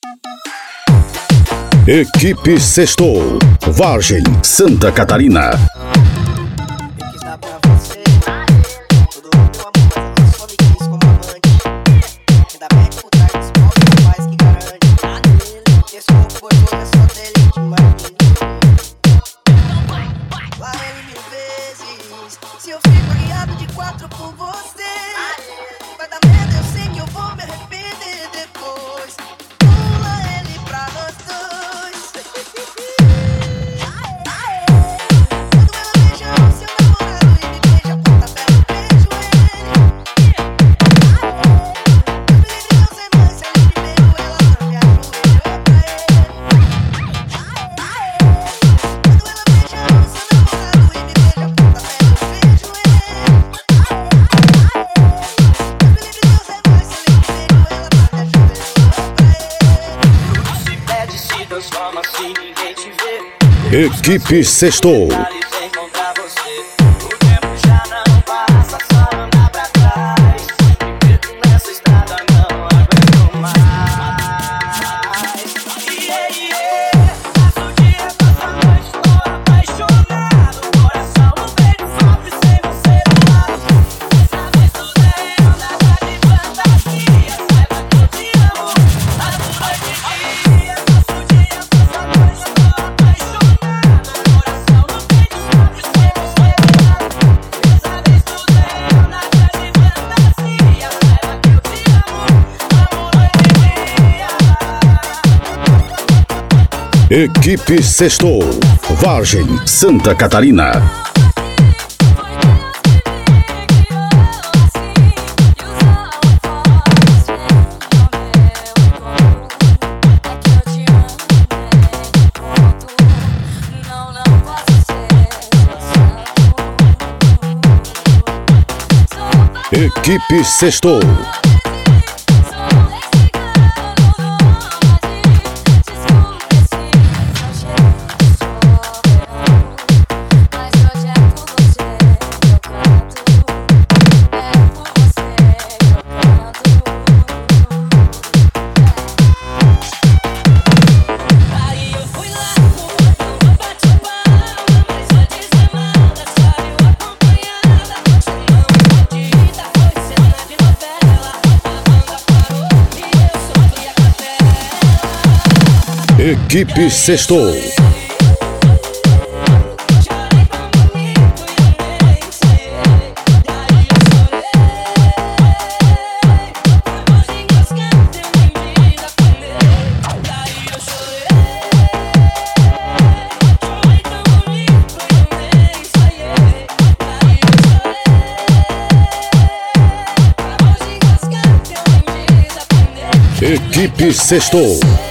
Equipe Sextou, Vargem, Santa Catarina. Eu quis dar pra você todo o meu amor, mas ela só me quis como amante. Ainda mete por trás dos pobres rapaz que garante. Esse corpo gostoso é só dele demais. Lá ele 1000 vezes. Se eu fico guiado de 4 por você, vai dar merda, eu sei que eu vou me arrepender depois. Pula ele pra nós dois. Quando ela beija o seu namorado e me beija a pontapé, eu beijo ele. Deus me livre, não sei mais se ele primeiro ela não me ajoelhou pra ele. Quando ela beija o seu namorado e me beija a pontapé, eu beijo ele. Deus me livre, não sei mais se ele primeiro ela não me ajoelhou pra ele. Se perde, se transforma se ninguém te vê. Equipe Sextou, Vale encontrar você. O tempo já não passa, só andar pra trás. Me perco nessa estrada, não aguento mais. Passo o dia, passo a noite, tô apaixonado. Coração no peito, sofre sem você do lado. Essa vez tudo é nada de fantasia. Saiba que eu te amo, passo noite e dia. Passo o dia, passo a noite, tô apaixonado. Coração no peito, sofre sem você do lado. Essa vez tudo é nada de fantasia. Saiba que eu te amo, amo noite e dia. Equipe Sextou, Vargem, Santa Catarina. Equipe Sextou. Aí eu fui lá, o botão bate palma, mas só dizer mal da história eu acompanhada. Chamamos de ida, foi cena de novela. A banda parou e eu sofri a capela. Equipe Sextou. Chorei tão bonito e eu nem sei. Daí eu chorei. A voz engasgada eu nem me aprendei. Daí eu chorei. Chorei tão bonito e eu nem sei. Daí eu chorei. A voz engasgada eu nem me aprendei. Equipe Sextou.